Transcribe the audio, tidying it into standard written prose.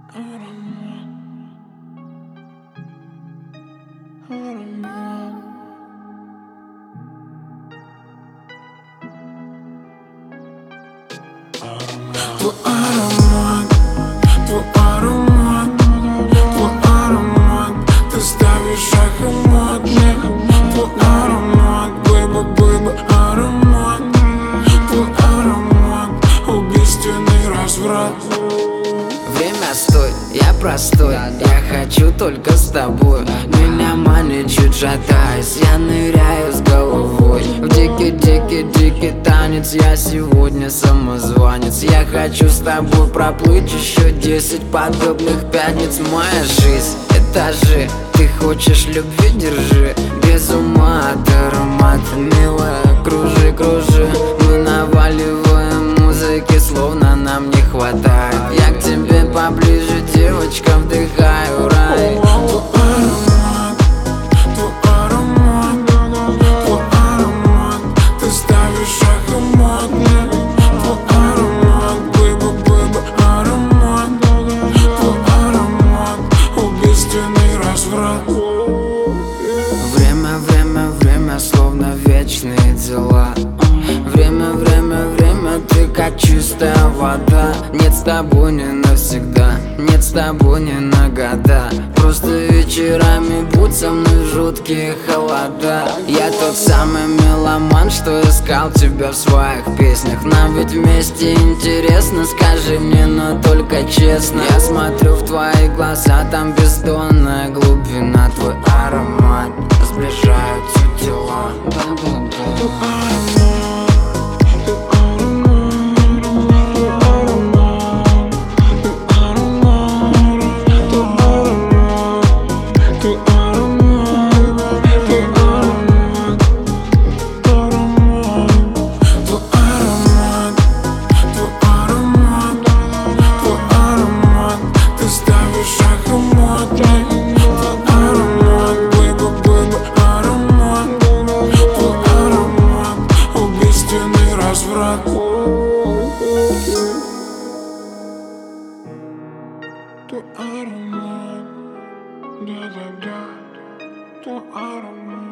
Твой аромат, твой аромат, твой аромат, ты ставишь ахомат мне. Твой аромат, бэйба, бэйба, аромат. Твой аромат, убийственный разврат. Время стой, я простой, я хочу только с тобой. Меня манит чуть шатаясь, я ныряю с головой в дикий танец. Я сегодня самозванец, я хочу с тобой проплыть еще 10 подобных пятниц. Моя жизнь — этажи, ты хочешь любви — держи. Без ума от аромата, милая, кружи, кружи. Мы наваливаем музыки, словно нам не хватает. Я к тебе поближе, девочка, вдыхаю рай. Твой аромат, твой аромат, твой аромат, ты ставишь ахомат мне. Твой аромат, бэйба, бэйба, аромат. Твой аромат, убийственный разврат. Время, время, время, словно вечные дела. Время, время, время, ты как чистая вода. Нет с тобой не навсегда, нет с тобой не на года. Просто вечерами будь со мной в жуткие холода. Я тот самый меломан, что искал тебя в своих песнях. Нам ведь вместе интересно, скажи мне, но только честно. Я смотрю в твои глаза, там бездонная глубина. Твой аромат, сближаются тела. Разврат. Твой аромат, да-да-да, твой аромат.